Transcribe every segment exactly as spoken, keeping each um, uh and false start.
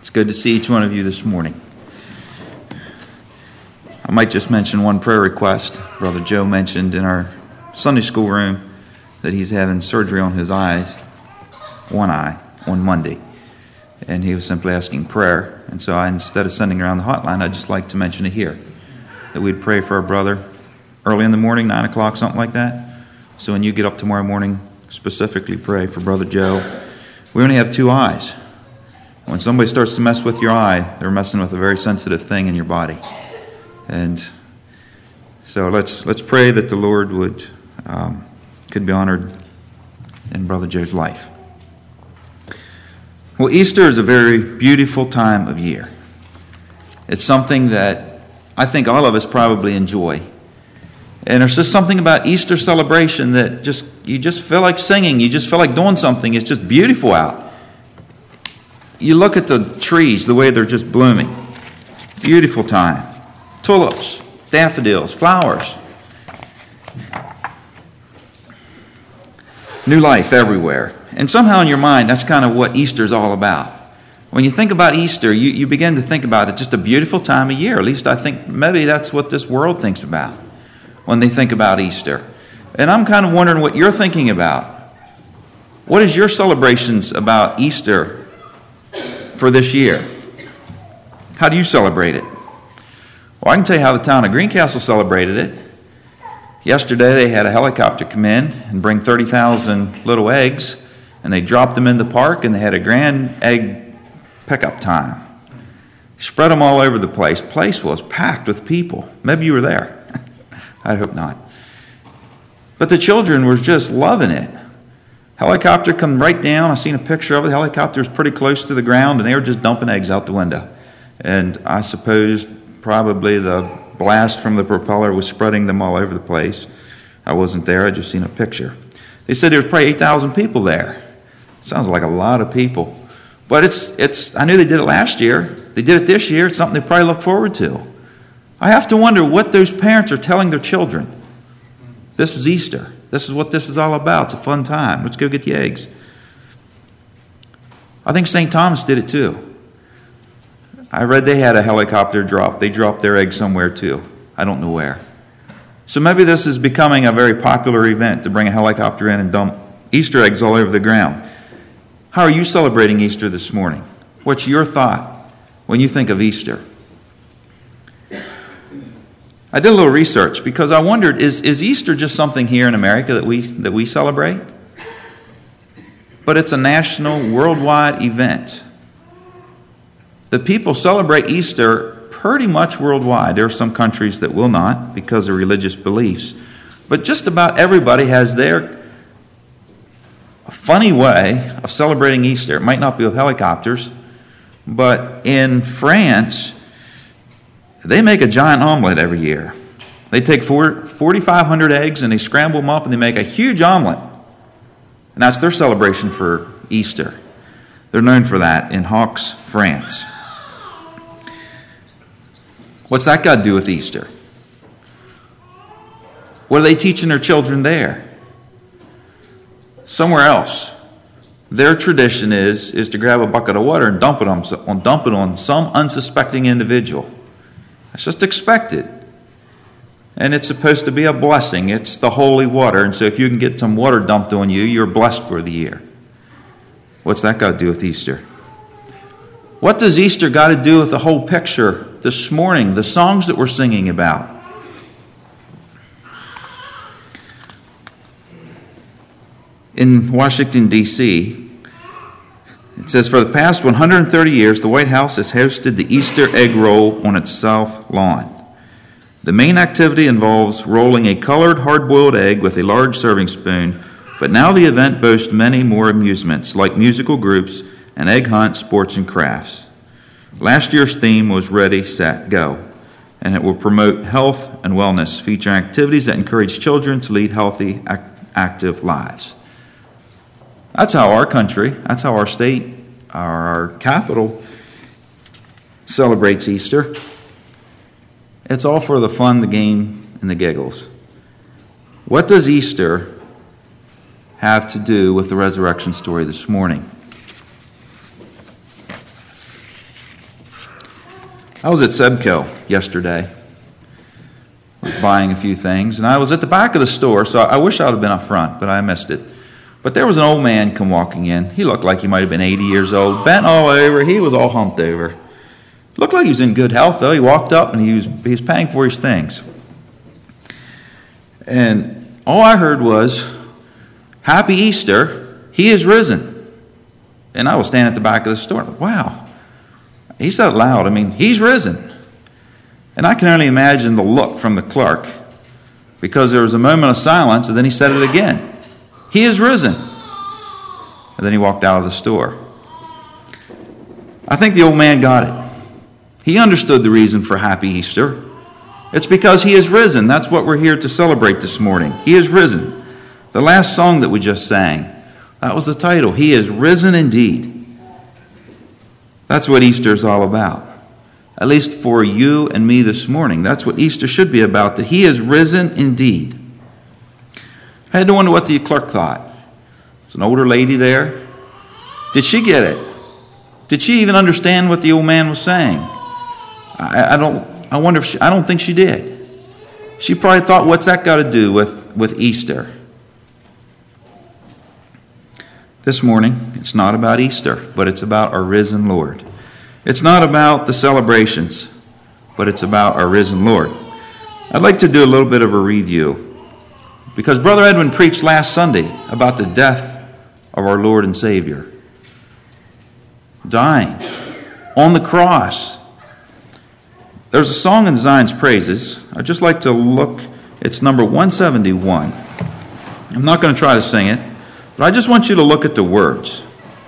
It's good to see each one of you this morning. I might just mention one prayer request. Brother Joe mentioned in our Sunday school room that he's having surgery on his eyes, one eye, on Monday. And he was simply asking prayer. And so I, instead of sending around the hotline, I'd just like to mention it here, that we'd pray for our brother early in the morning, nine o'clock, something like that. So when you get up tomorrow morning, specifically pray for Brother Joe. We only have two eyes. When somebody starts to mess with your eye, they're messing with a very sensitive thing in your body. And so let's let's pray that the Lord would um, could be honored in Brother Joe's life. Well, Easter is a very beautiful time of year. It's something that I think all of us probably enjoy. And there's just something about Easter celebration that just you just feel like singing. You just feel like doing something. It's just beautiful out. You look at the trees, the way they're just blooming. Beautiful time. Tulips, daffodils, flowers. New life everywhere. And somehow in your mind, that's kind of what Easter's all about. When you think about Easter, you, you begin to think about it just a beautiful time of year. At least I think maybe that's what this world thinks about when they think about Easter. And I'm kind of wondering what you're thinking about. What is your celebrations about Easter for this year? How do you celebrate it? Well, I can tell you how the town of Greencastle celebrated it. Yesterday they had a helicopter come in and bring thirty thousand little eggs, and they dropped them in the park, and they had a grand egg pickup time. Spread them all over the place. The place was packed with people. Maybe you were there. I hope not. But the children were just loving it. Helicopter come right down. I seen a picture of it. The helicopter was pretty close to the ground, and they were just dumping eggs out the window. And I suppose probably the blast from the propeller was spreading them all over the place. I wasn't there. I just seen a picture. They said there was probably eight thousand people there. Sounds like a lot of people. But it's it's. I knew they did it last year. They did it this year. It's something they probably look forward to. I have to wonder what those parents are telling their children. This is Easter. This is what this is all about. It's a fun time. Let's go get the eggs. I think Saint Thomas did it too. I read they had a helicopter drop. They dropped their eggs somewhere too. I don't know where. So maybe this is becoming a very popular event to bring a helicopter in and dump Easter eggs all over the ground. How are you celebrating Easter this morning? What's your thought when you think of Easter? I did a little research because I wondered, is, is Easter just something here in America that we that we celebrate? But it's a national, worldwide event. The people celebrate Easter pretty much worldwide. There are some countries that will not because of religious beliefs. But just about everybody has their funny way of celebrating Easter. It might not be with helicopters, but in France, they make a giant omelet every year. They take four, forty-five hundred eggs and they scramble them up and they make a huge omelet. And that's their celebration for Easter. They're known for that in Hawks, France. What's that got to do with Easter? What are they teaching their children there? Somewhere else, their tradition is, is to grab a bucket of water and dump it on, dump it on some unsuspecting individual. It's just expected. And it's supposed to be a blessing. It's the holy water. And so if you can get some water dumped on you, you're blessed for the year. What's that got to do with Easter? What does Easter got to do with the whole picture this morning, the songs that we're singing about? In Washington, D C, it says, for the past one hundred thirty years, the White House has hosted the Easter egg roll on its south lawn. The main activity involves rolling a colored hard-boiled egg with a large serving spoon, but now the event boasts many more amusements, like musical groups, an egg hunt, sports, and crafts. Last year's theme was Ready, Set, Go, and it will promote health and wellness, featuring activities that encourage children to lead healthy, ac- active lives. That's how our country, that's how our state, our, our capital celebrates Easter. It's all for the fun, the game, and the giggles. What does Easter have to do with the resurrection story this morning? I was at Sebco yesterday. I was buying a few things, and I was at the back of the store, so I wish I would have been up front, but I missed it. But there was an old man come walking in. He looked like he might have been eighty years old, bent all over. He was all humped over. Looked like he was in good health, though. He walked up, and he was, he was paying for his things. And all I heard was, "Happy Easter, he is risen." And I was standing at the back of the store. Wow. He said it loud. I mean, he's risen. And I can only imagine the look from the clerk, because there was a moment of silence, and then he said it again. He is risen. And then he walked out of the store. I think the old man got it. He understood the reason for Happy Easter. It's because he is risen. That's what we're here to celebrate this morning. He is risen. The last song that we just sang, that was the title. He is risen indeed. That's what Easter is all about. At least for you and me this morning. That's what Easter should be about, that he is risen indeed. I had to wonder what the clerk thought. There's an older lady there. Did she get it? Did she even understand what the old man was saying? I, I don't. I wonder if she, I don't think she did. She probably thought, what's that got to do with, with Easter? This morning, it's not about Easter, but it's about our risen Lord. It's not about the celebrations, but it's about our risen Lord. I'd like to do a little bit of a review, because Brother Edwin preached last Sunday about the death of our Lord and Savior. Dying on the cross. There's a song in Zion's Praises. I'd just like to look. It's number one seventy-one. I'm not going to try to sing it, but I just want you to look at the words.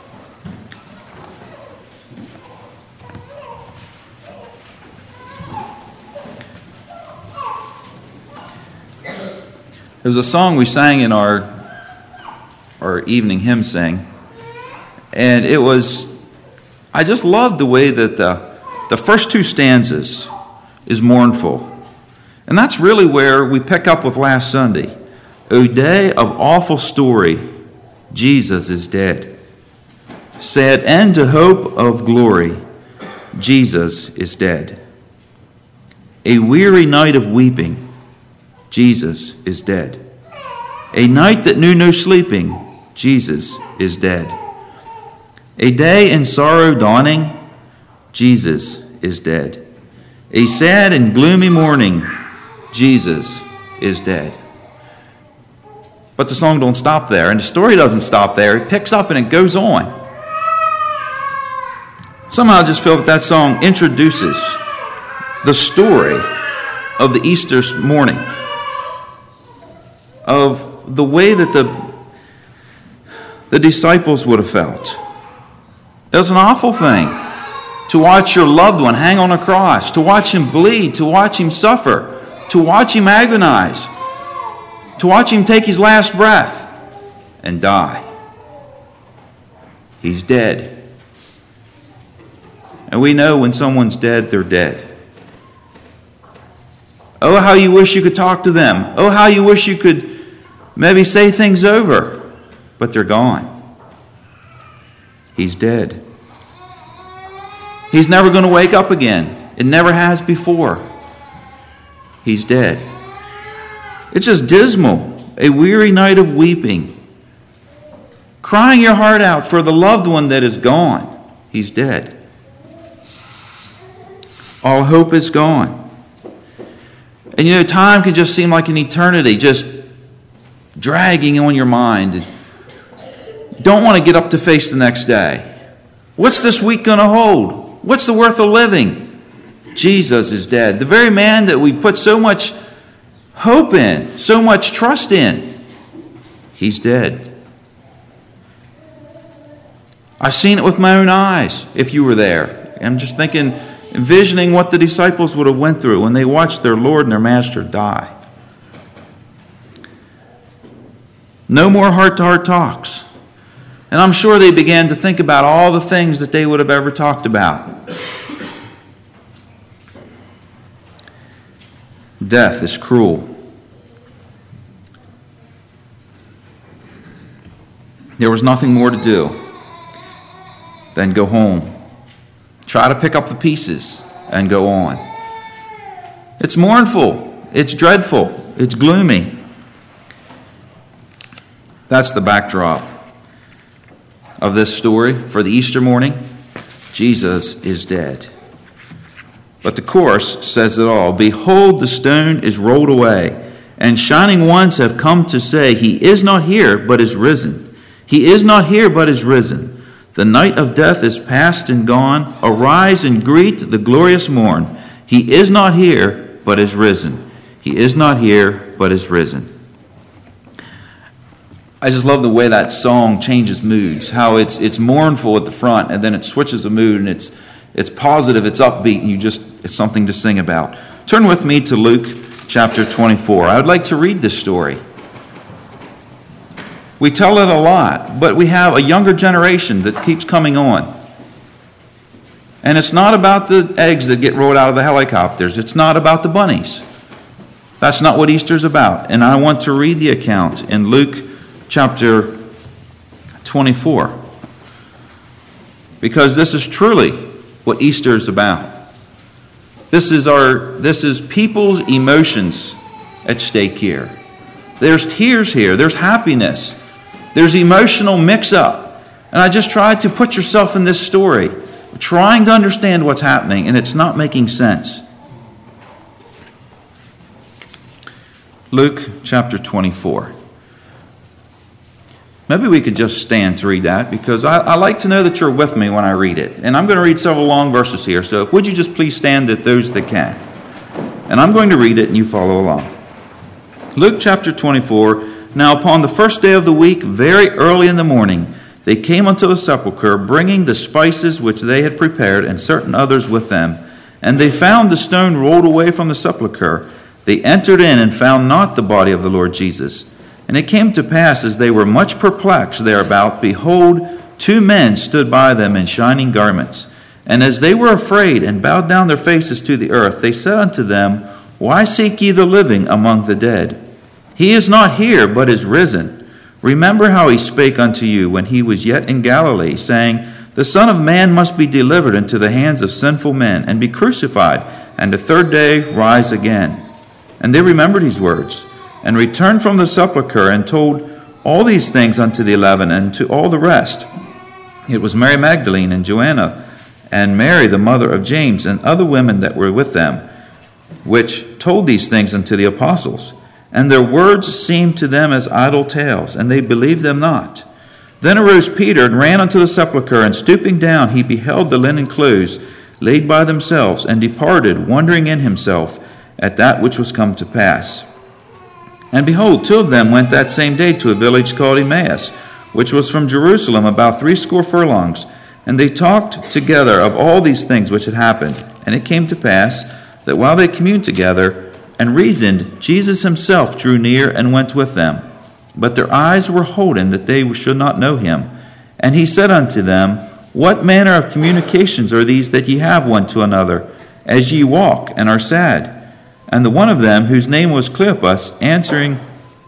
There was a song we sang in our, our evening hymn sing, and it was, I just loved the way that the, the first two stanzas is mournful. And that's really where we pick up with last Sunday. O day of awful story, Jesus is dead. Sad end to hope of glory, Jesus is dead. A weary night of weeping, Jesus is dead. A night that knew no sleeping, Jesus is dead. A day in sorrow dawning, Jesus is dead. A sad and gloomy morning, Jesus is dead. But the song don't stop there, and the story doesn't stop there. It picks up and it goes on. Somehow I just feel that that song introduces the story of the Easter morning, of the way that the, the disciples would have felt. It was an awful thing to watch your loved one hang on a cross, to watch him bleed, to watch him suffer, to watch him agonize, to watch him take his last breath and die. He's dead. And we know when someone's dead, they're dead. Oh, how you wish you could talk to them. Oh, how you wish you could maybe say things over, but they're gone. He's dead. He's never going to wake up again. It never has before. He's dead. It's just dismal. A weary night of weeping. Crying your heart out for the loved one that is gone. He's dead. All hope is gone. And you know, time can just seem like an eternity, just dragging on your mind. Don't want to get up to face the next day. What's this week going to hold? What's the worth of living? Jesus is dead. The very man that we put so much hope in, so much trust in, he's dead. I've seen it with my own eyes, if you were there. I'm just thinking, envisioning what the disciples would have went through when they watched their Lord and their Master die. No more heart-to-heart talks. And I'm sure they began to think about all the things that they would have ever talked about. Death is cruel. There was nothing more to do than go home. Try to pick up the pieces. and go on. It's mournful. It's dreadful. It's gloomy. That's the backdrop of this story for the Easter morning. Jesus is dead. But the chorus says it all. Behold, the stone is rolled away, and shining ones have come to say, He is not here, but is risen. He is not here, but is risen. The night of death is past and gone. Arise and greet the glorious morn. He is not here, but is risen. He is not here, but is risen. I just love the way that song changes moods, how it's it's mournful at the front, and then it switches a mood, and it's it's positive, it's upbeat, and you just it's something to sing about. Turn with me to Luke chapter twenty-four. I would like to read this story. We tell it a lot, but we have a younger generation that keeps coming on. And it's not about the eggs that get rolled out of the helicopters. It's not about the bunnies. That's not what Easter's about. And I want to read the account in Luke chapter twenty-four, because this is truly what Easter is about. This is our this is people's emotions at stake here. There's tears here, there's happiness, there's emotional mix-up. And I just tried to put yourself in this story, trying to understand what's happening, and it's not making sense. Luke chapter twenty-four. Maybe we could just stand to read that, because I, I like to know that you're with me when I read it. And I'm going to read several long verses here, so would you just please stand at those that can. And I'm going to read it and you follow along. Luke chapter twenty-four. Now upon the first day of the week, very early in the morning, they came unto the sepulchre, bringing the spices which they had prepared, and certain others with them. And they found the stone rolled away from the sepulchre. They entered in and found not the body of the Lord Jesus. And it came to pass, as they were much perplexed thereabout, behold, two men stood by them in shining garments. And as they were afraid and bowed down their faces to the earth, they said unto them, Why seek ye the living among the dead? He is not here, but is risen. Remember how he spake unto you when he was yet in Galilee, saying, The Son of Man must be delivered into the hands of sinful men, and be crucified, and the third day rise again. And they remembered his words, and returned from the sepulchre, and told all these things unto the eleven, and to all the rest. It was Mary Magdalene, and Joanna, and Mary the mother of James, and other women that were with them, which told these things unto the apostles. And their words seemed to them as idle tales, and they believed them not. Then arose Peter, and ran unto the sepulchre, and stooping down, he beheld the linen clothes laid by themselves, and departed, wondering in himself at that which was come to pass. And behold, two of them went that same day to a village called Emmaus, which was from Jerusalem about threescore furlongs. And they talked together of all these things which had happened. And it came to pass that while they communed together and reasoned, Jesus himself drew near and went with them. But their eyes were holden that they should not know him. And he said unto them, What manner of communications are these that ye have one to another, as ye walk and are sad? And the one of them, whose name was Cleopas, answering,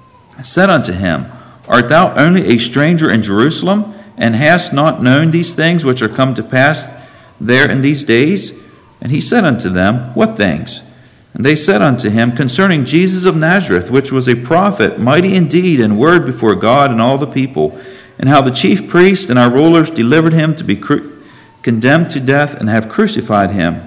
said unto him, Art thou only a stranger in Jerusalem, and hast not known these things which are come to pass there in these days? And he said unto them, What things? And they said unto him, Concerning Jesus of Nazareth, which was a prophet, mighty in deed and word before God and all the people, and how the chief priests and our rulers delivered him to be cru- condemned to death, and have crucified him.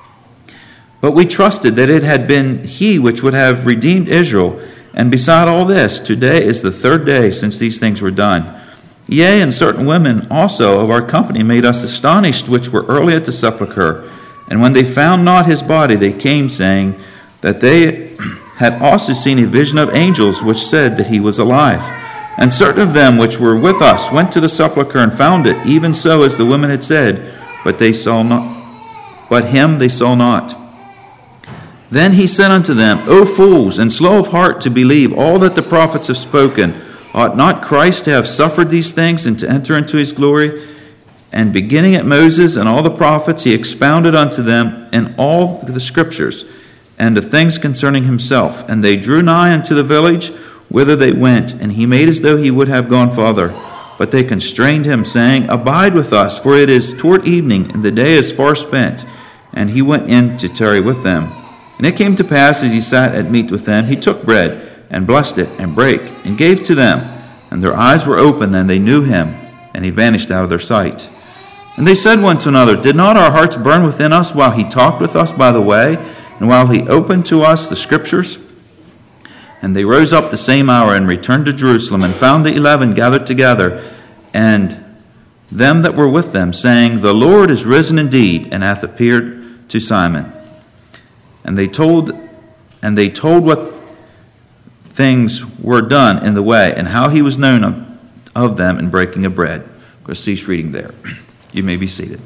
But we trusted that it had been he which would have redeemed Israel. And beside all this, today is the third day since these things were done. Yea, and certain women also of our company made us astonished, which were early at the sepulchre. And when they found not his body, they came, saying that they had also seen a vision of angels, which said that he was alive. And certain of them which were with us went to the sepulchre and found it, even so as the women had said, but they saw not, but him they saw not. Then he said unto them, O fools, and slow of heart to believe all that the prophets have spoken, ought not Christ to have suffered these things, and to enter into his glory? And beginning at Moses and all the prophets, he expounded unto them in all the scriptures, and the things concerning himself. And they drew nigh unto the village whither they went, and he made as though he would have gone farther. But they constrained him, saying, Abide with us, for it is toward evening, and the day is far spent. and he went in to tarry with them. And it came to pass, as he sat at meat with them, he took bread, and blessed it, and brake, and gave to them. And their eyes were opened, and they knew him, and he vanished out of their sight. And they said one to another, Did not our hearts burn within us while he talked with us by the way, and while he opened to us the Scriptures? And they rose up the same hour, and returned to Jerusalem, and found the eleven gathered together, and them that were with them, saying, The Lord is risen indeed, and hath appeared to Simon. And they told, and they told what things were done in the way, and how he was known of, of them in breaking of bread. Go cease reading there. You may be seated.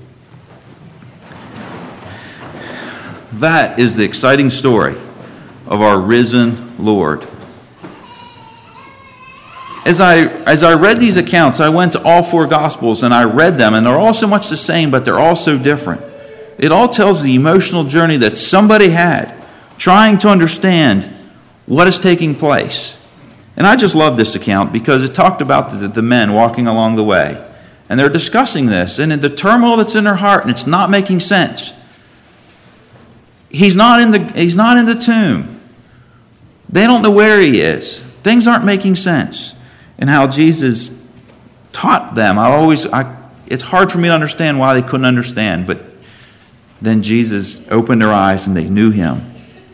That is the exciting story of our risen Lord. As I as I read these accounts, I went to all four Gospels and I read them, and they're all so much the same, but they're all so different. It all tells the emotional journey that somebody had trying to understand what is taking place. And I just love this account because it talked about the, the men walking along the way. And they're discussing this, and the turmoil that's in their heart, and it's not making sense. He's not in the, he's not in the tomb. They don't know where he is. Things aren't making sense. And how Jesus taught them. I always, I, it's hard for me to understand why they couldn't understand, but then Jesus opened their eyes and they knew him.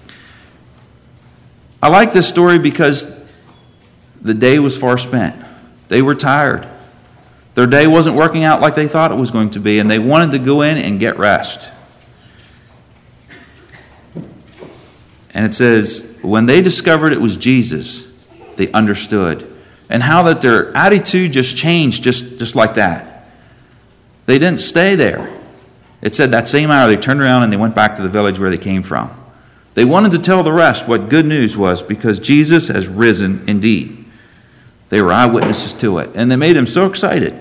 I like this story because the day was far spent. They were tired. Their day wasn't working out like they thought it was going to be, and they wanted to go in and get rest. And it says, when they discovered it was Jesus, they understood. And how that their attitude just changed just, just like that. They didn't stay there. It said that same hour they turned around and they went back to the village where they came from. They wanted to tell the rest what good news was because Jesus has risen indeed. They were eyewitnesses to it. And they made him so excited.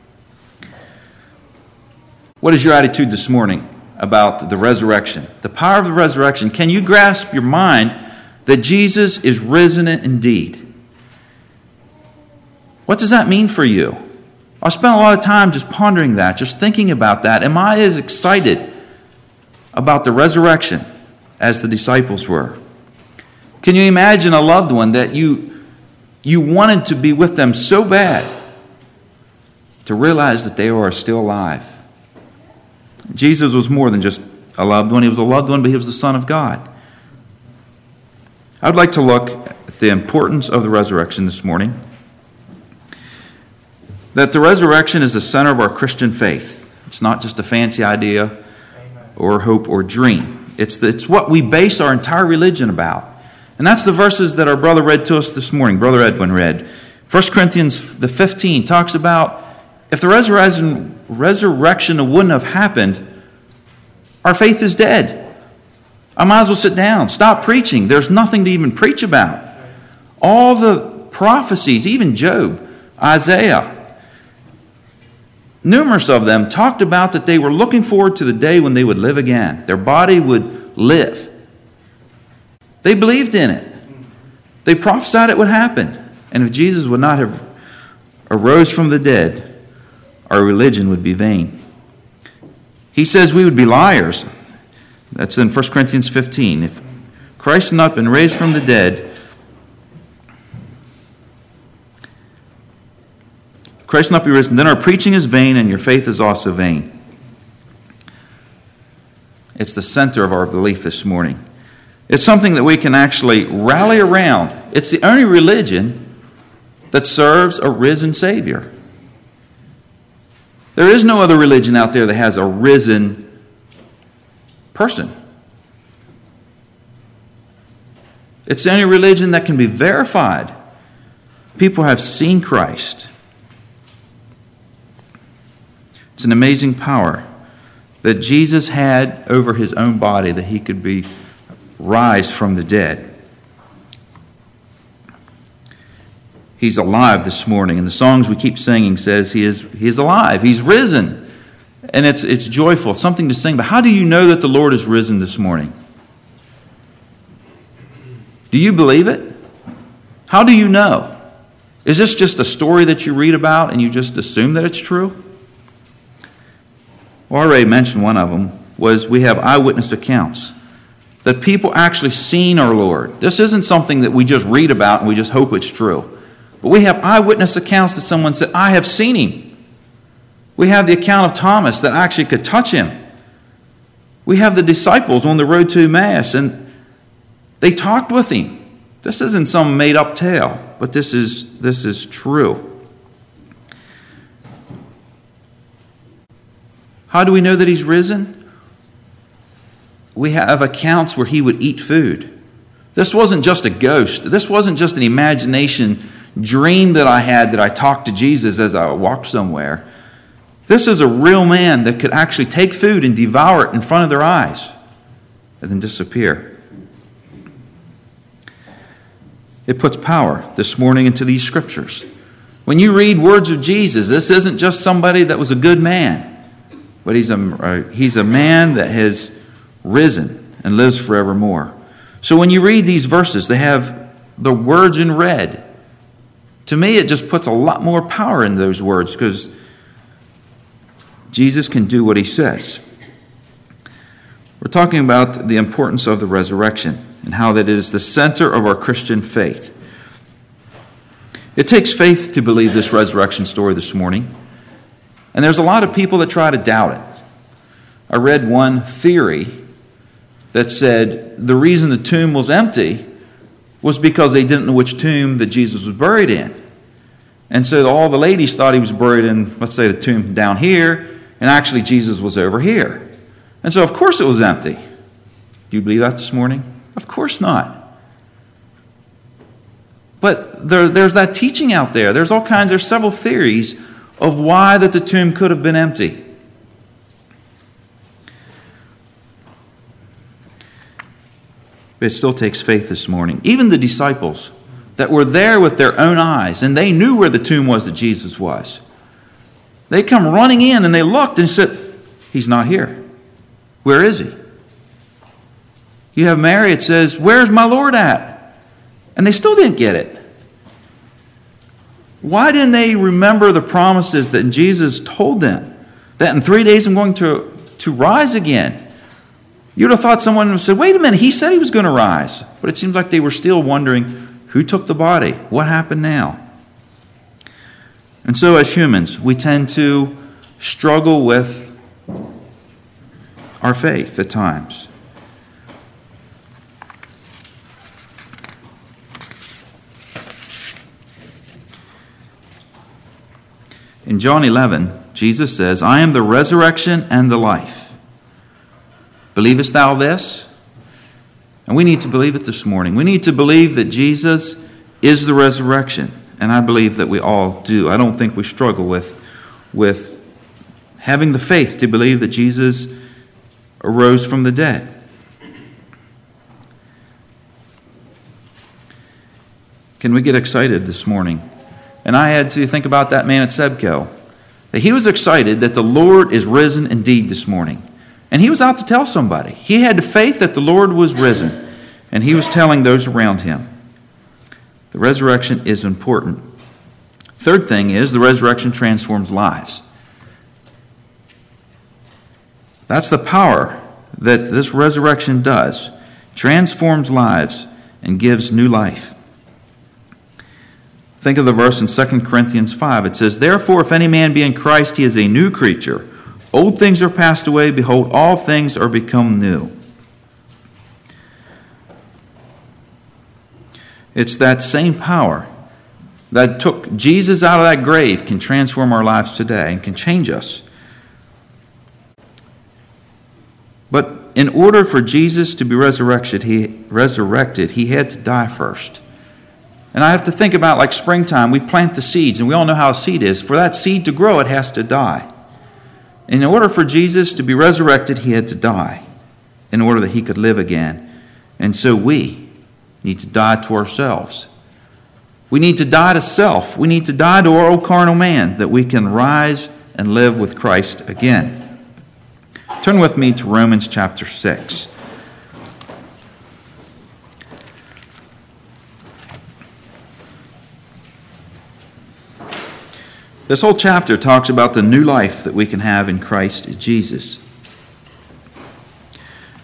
What is your attitude this morning about the resurrection? The power of the resurrection. Can you grasp your mind that Jesus is risen indeed? What does that mean for you? I spent a lot of time just pondering that, just thinking about that. Am I as excited about the resurrection as the disciples were? Can you imagine a loved one that you, you wanted to be with them so bad to realize that they are still alive? Jesus was more than just a loved one. He was a loved one, but he was the Son of God. I would like to look at the importance of the resurrection this morning. That the resurrection is the center of our Christian faith. It's not just a fancy idea or hope or dream. It's, the, it's what we base our entire religion about. And that's the verses that our brother read to us this morning, Brother Edwin read. First Corinthians the fifteen talks about if the resurrection, resurrection wouldn't have happened, our faith is dead. I might as well sit down, stop preaching. There's nothing to even preach about. All the prophecies, even Job, Isaiah, numerous of them talked about that they were looking forward to the day when they would live again. Their body would live. They believed in it. They prophesied it would happen. And if Jesus would not have arose from the dead, our religion would be vain. He says we would be liars. That's in First Corinthians fifteen. If Christ had not been raised from the dead, if Christ not be risen, then our preaching is vain and your faith is also vain. It's the center of our belief this morning. It's something that we can actually rally around. It's the only religion that serves a risen Savior. There is no other religion out there that has a risen person. It's the only religion that can be verified. People have seen Christ. It's an amazing power that Jesus had over his own body, that he could be rise from the dead. He's alive this morning, and the songs we keep singing says he is he is alive. He's risen, and it's it's joyful, something to sing. But how do you know that the Lord is risen this morning? Do you believe it? How do you know? Is this just a story that you read about and you just assume that it's true? Well, I already mentioned one of them. was we have eyewitness accounts. That people actually seen our Lord. This isn't something that we just read about and we just hope it's true. But we have eyewitness accounts that someone said, I have seen him. We have the account of Thomas that actually could touch him. We have the disciples on the road to Emmaus, and they talked with him. This isn't some made-up tale, but this is, this is true. How do we know that he's risen? We have accounts where he would eat food. This wasn't just a ghost. This wasn't just an imagination dream that I had that I talked to Jesus as I walked somewhere. This is a real man that could actually take food and devour it in front of their eyes and then disappear. It puts power this morning into these scriptures. When you read words of Jesus, this isn't just somebody that was a good man, but he's a, he's a man that has risen and lives forevermore. So when you read these verses, they have the words in red. To me, it just puts a lot more power in those words because Jesus can do what he says. We're talking about the importance of the resurrection and how that it is the center of our Christian faith. It takes faith to believe this resurrection story this morning. And there's a lot of people that try to doubt it. I read one theory that said the reason the tomb was empty was because they didn't know which tomb that Jesus was buried in. And so all the ladies thought he was buried in, let's say, the tomb down here, and actually Jesus was over here. And so of course it was empty. Do you believe that this morning? Of course not. But there, there's that teaching out there. There's all kinds, there's several theories of why that the tomb could have been empty. But it still takes faith this morning. Even the disciples that were there with their own eyes, and they knew where the tomb was that Jesus was. They come running in and they looked and said, he's not here. Where is he? You have Mary, it says, where's my Lord at? And they still didn't get it. Why didn't they remember the promises that Jesus told them? That in three days I'm going to, to rise again. You'd have thought someone would have said, wait a minute, he said he was going to rise. But it seems like they were still wondering, who took the body? What happened now? And so as humans, we tend to struggle with our faith at times. In John eleven, Jesus says, I am the resurrection and the life. Believest thou this? And we need to believe it this morning. We need to believe that Jesus is the resurrection. And I believe that we all do. I don't think we struggle with, with having the faith to believe that Jesus arose from the dead. Can we get excited this morning? And I had to think about that man at Sebco. That he was excited that the Lord is risen indeed this morning. And he was out to tell somebody. He had the faith that the Lord was risen. And he was telling those around him. The resurrection is important. Third thing is the resurrection transforms lives. That's the power that this resurrection does. Transforms lives and gives new life. Think of the verse in Second Corinthians five. It says, therefore, if any man be in Christ, he is a new creature. Old things are passed away. Behold, all things are become new. It's that same power that took Jesus out of that grave can transform our lives today and can change us. But in order for Jesus to be resurrected, he resurrected, he had to die first. And I have to think about like springtime, we plant the seeds, and we all know how a seed is. For that seed to grow, it has to die. In order for Jesus to be resurrected, he had to die in order that he could live again. And so we need to die to ourselves. We need to die to self. We need to die to our old carnal man that we can rise and live with Christ again. Turn with me to Romans chapter six. This whole chapter talks about the new life that we can have in Christ Jesus.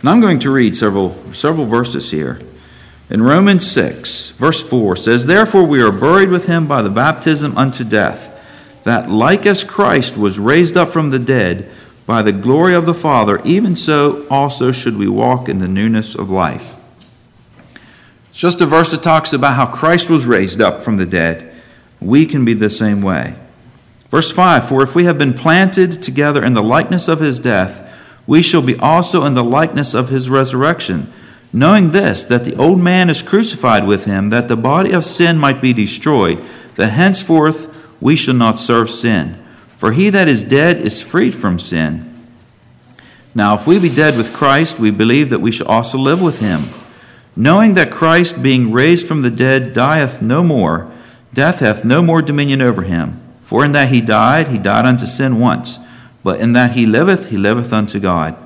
And I'm going to read several, several verses here. In Romans six, verse four says, "Therefore we are buried with him by the baptism unto death, that like as Christ was raised up from the dead by the glory of the Father, even so also should we walk in the newness of life." It's just a verse that talks about how Christ was raised up from the dead. We can be the same way. Verse five, "For if we have been planted together in the likeness of his death, we shall be also in the likeness of his resurrection, knowing this, that the old man is crucified with him, that the body of sin might be destroyed, that henceforth we shall not serve sin. For he that is dead is freed from sin. Now if we be dead with Christ, we believe that we shall also live with him, knowing that Christ, being raised from the dead, dieth no more, death hath no more dominion over him. For in that he died, he died unto sin once, but in that he liveth, he liveth unto God."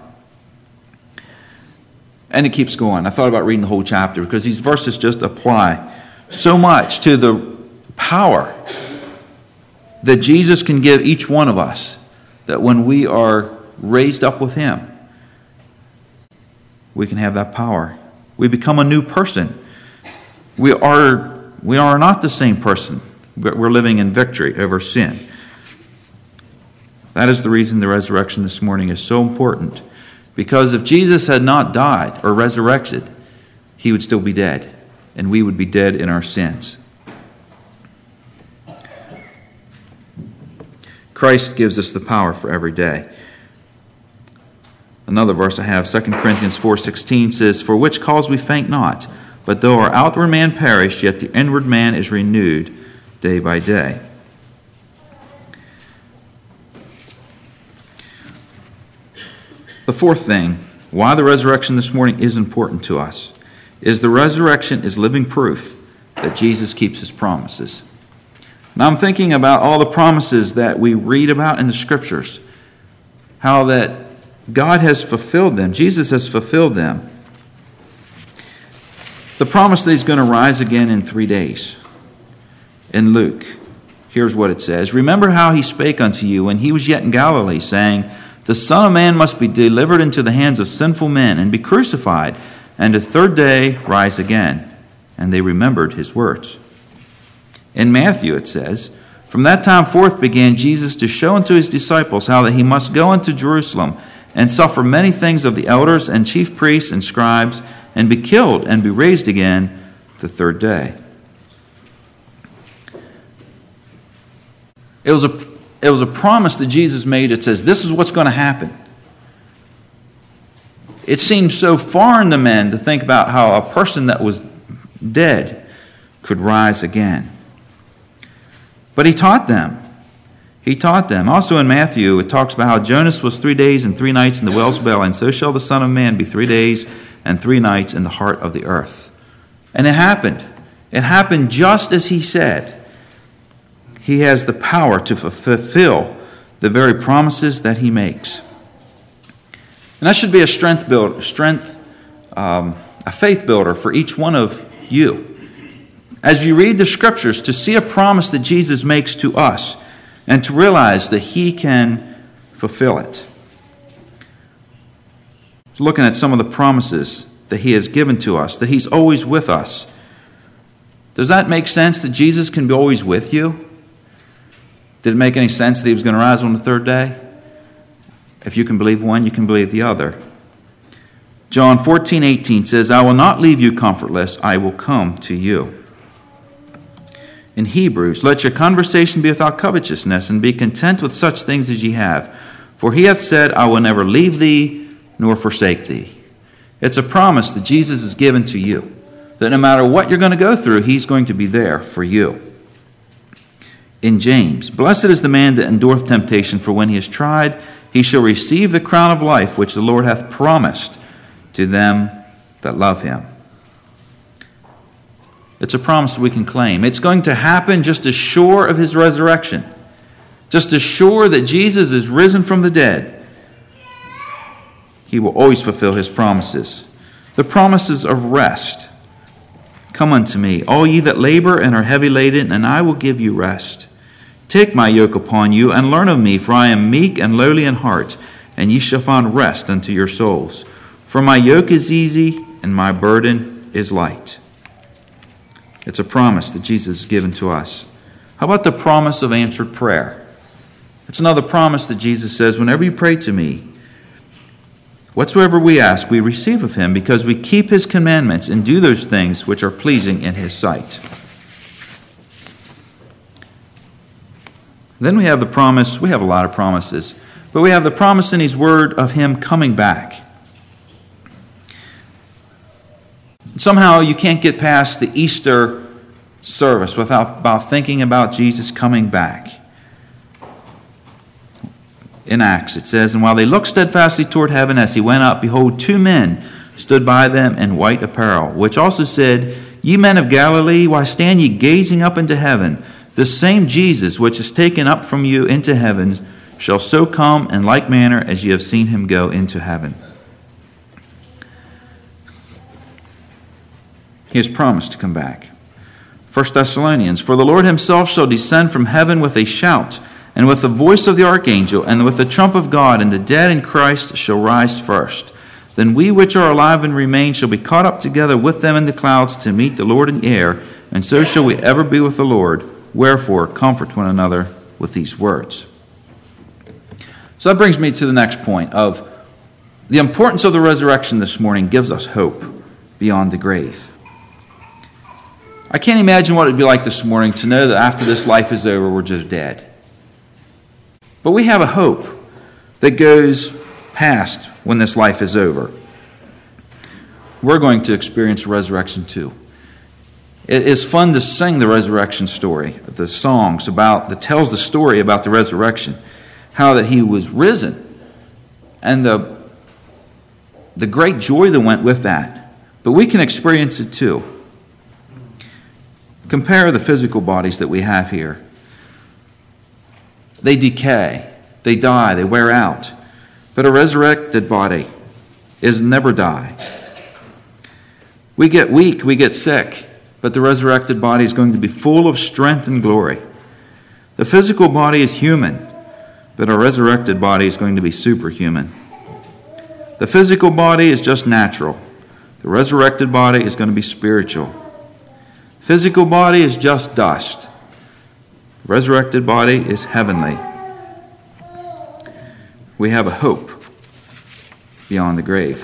And it keeps going. I thought about reading the whole chapter because these verses just apply so much to the power that Jesus can give each one of us, that when we are raised up with him, we can have that power. We become a new person. We are, we are not the same person, but we're living in victory over sin. That is the reason the resurrection this morning is so important. Because if Jesus had not died or resurrected, he would still be dead, and we would be dead in our sins. Christ gives us the power for every day. Another verse I have, Second Corinthians four sixteen says, "For which cause we faint not, but though our outward man perish, yet the inward man is renewed day by day." The fourth thing, why the resurrection this morning is important to us, is the resurrection is living proof that Jesus keeps his promises. Now I'm thinking about all the promises that we read about in the Scriptures, how that God has fulfilled them, Jesus has fulfilled them. The promise that he's going to rise again in three days. In Luke, here's what it says, "Remember how he spake unto you when he was yet in Galilee, saying, The Son of Man must be delivered into the hands of sinful men and be crucified, and the third day rise again." And they remembered his words. In Matthew it says, "From that time forth began Jesus to show unto his disciples how that he must go unto Jerusalem and suffer many things of the elders and chief priests and scribes, and be killed and be raised again the third day." It was a It was a promise that Jesus made. It says, this is what's going to happen. It seemed so foreign to men to think about how a person that was dead could rise again. But he taught them. He taught them. Also in Matthew, it talks about how Jonas was three days and three nights in the whale's belly, and so shall the Son of Man be three days and three nights in the heart of the earth. And it happened. It happened just as he said. He has the power to fulfill the very promises that he makes. And that should be a strength builder, strength, um, a faith builder for each one of you. As you read the Scriptures, to see a promise that Jesus makes to us and to realize that he can fulfill it. So looking at some of the promises that he has given to us, that he's always with us. Does that make sense that Jesus can be always with you? Did it make any sense that he was going to rise on the third day? If you can believe one, you can believe the other. John fourteen eighteen says, "I will not leave you comfortless, I will come to you." In Hebrews, "Let your conversation be without covetousness, and be content with such things as ye have. For he hath said, I will never leave thee, nor forsake thee." It's a promise that Jesus has given to you, that no matter what you're going to go through, he's going to be there for you. In James, "Blessed is the man that endureth temptation, for when he is tried, he shall receive the crown of life which the Lord hath promised to them that love him." It's a promise we can claim. It's going to happen just as sure of his resurrection, just as sure that Jesus is risen from the dead. He will always fulfill his promises. The promises of rest. "Come unto me, all ye that labor and are heavy laden, and I will give you rest. Take my yoke upon you, and learn of me, for I am meek and lowly in heart, and ye shall find rest unto your souls. For my yoke is easy and my burden is light. It's a promise that Jesus has given to us. How about the promise of answered prayer? It's another promise that Jesus says, whenever you pray to me, whatsoever we ask, we receive of him, because we keep his commandments and do those things which are pleasing in his sight. Then we have the promise, we have a lot of promises, but we have the promise in his word of him coming back. Somehow you can't get past the Easter service without about thinking about Jesus coming back. In Acts it says, and while they looked steadfastly toward heaven as he went up, behold, two men stood by them in white apparel, which also said, Ye men of Galilee, why stand ye gazing up into heaven? The same Jesus which is taken up from you into heaven shall so come in like manner as ye have seen him go into heaven. He has promised to come back. First Thessalonians, for the Lord himself shall descend from heaven with a shout, and with the voice of the archangel, and with the trump of God, and the dead in Christ shall rise first. Then we which are alive and remain shall be caught up together with them in the clouds to meet the Lord in the air, and so shall we ever be with the Lord. Wherefore, comfort one another with these words. So that brings me to the next point of the importance of the resurrection this morning gives us hope beyond the grave. I can't imagine what it would be like this morning to know that after this life is over, we're just dead. But we have a hope that goes past when this life is over. We're going to experience resurrection too. It is fun to sing the resurrection story, the songs about that tells the story about the resurrection, how that he was risen, and the, the great joy that went with that. But we can experience it too. Compare the physical bodies that we have here. They decay, they die, they wear out. But a resurrected body is never die. We get weak, we get sick, but the resurrected body is going to be full of strength and glory. The physical body is human, but a resurrected body is going to be superhuman. The physical body is just natural. The resurrected body is going to be spiritual. Physical body is just dust. The resurrected body is heavenly. We have a hope beyond the grave.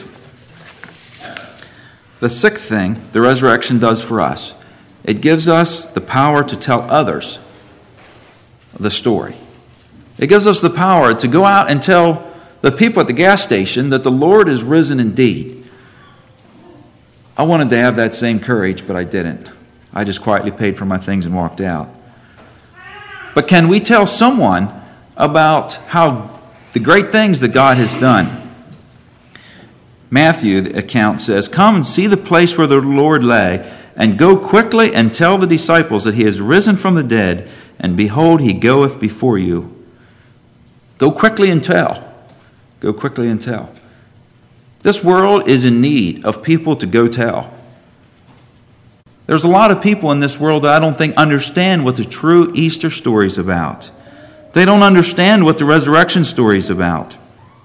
The sixth thing the resurrection does for us, it gives us the power to tell others the story. It gives us the power to go out and tell the people at the gas station that the Lord is risen indeed. I wanted to have that same courage, but I didn't. I just quietly paid for my things and walked out. But can we tell someone about how the great things that God has done? Matthew, the account says, come and see the place where the Lord lay, and go quickly and tell the disciples that he is risen from the dead, and behold, he goeth before you. Go quickly and tell. Go quickly and tell. This world is in need of people to go tell. There's a lot of people in this world that I don't think understand what the true Easter story is about. They don't understand what the resurrection story is about.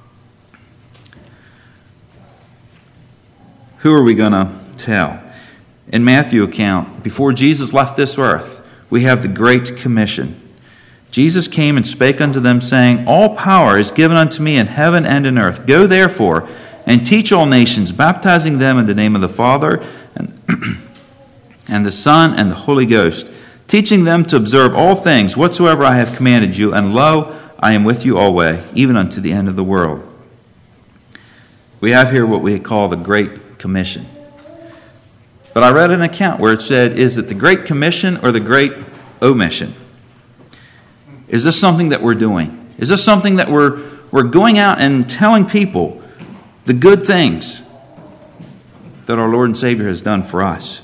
Who are we going to tell? In Matthew's account, before Jesus left this earth, we have the Great Commission. Jesus came and spake unto them, saying, All power is given unto me in heaven and in earth. Go therefore and teach all nations, baptizing them in the name of the Father and and the Son, and the Holy Ghost, teaching them to observe all things whatsoever I have commanded you, and lo, I am with you always, even unto the end of the world. We have here what we call the Great Commission. But I read an account where it said, is it the Great Commission or the Great Omission? Is this something that we're doing? Is this something that we're, we're going out and telling people the good things that our Lord and Savior has done for us?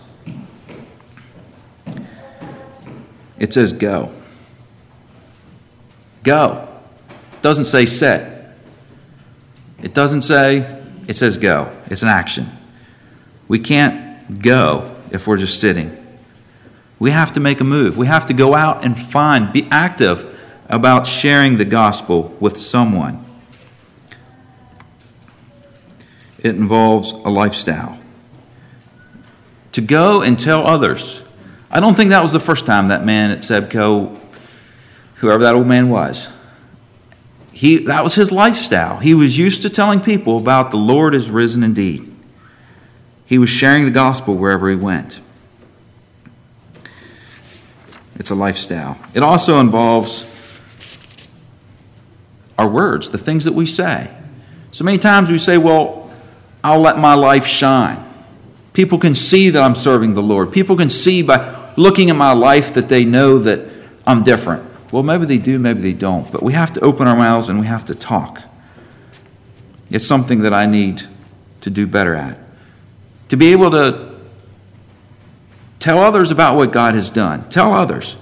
It says go. Go. It doesn't say sit. It doesn't say, it says go. It's an action. We can't go if we're just sitting. We have to make a move. We have to go out and find, be active about sharing the gospel with someone. It involves a lifestyle. To go and tell others. I don't think that was the first time that man at Sebco, whoever that old man was, he that was his lifestyle. He was used to telling people about the Lord is risen indeed. He was sharing the gospel wherever he went. It's a lifestyle. It also involves our words, the things that we say. So many times we say, well, I'll let my life shine. People can see that I'm serving the Lord. People can see by looking at my life that they know that I'm different. Well, maybe they do, maybe they don't. But we have to open our mouths and we have to talk. It's something that I need to do better at. To be able to tell others about what God has done. Tell others.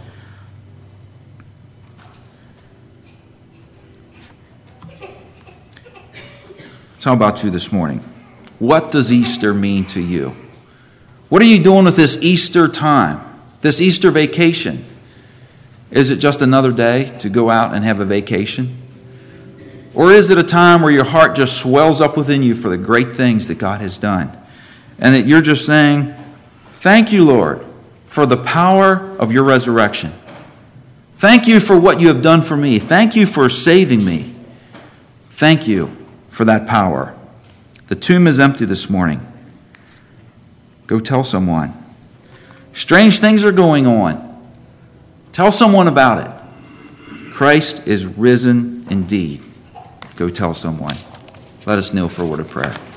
So how about you this morning? What does Easter mean to you? What are you doing with this Easter time, this Easter vacation? Is it just another day to go out and have a vacation? Or is it a time where your heart just swells up within you for the great things that God has done? And that you're just saying, thank you, Lord, for the power of your resurrection. Thank you for what you have done for me. Thank you for saving me. Thank you for that power. The tomb is empty this morning. Go tell someone. Strange things are going on. Tell someone about it. Christ is risen indeed. Go tell someone. Let us kneel for a word of prayer.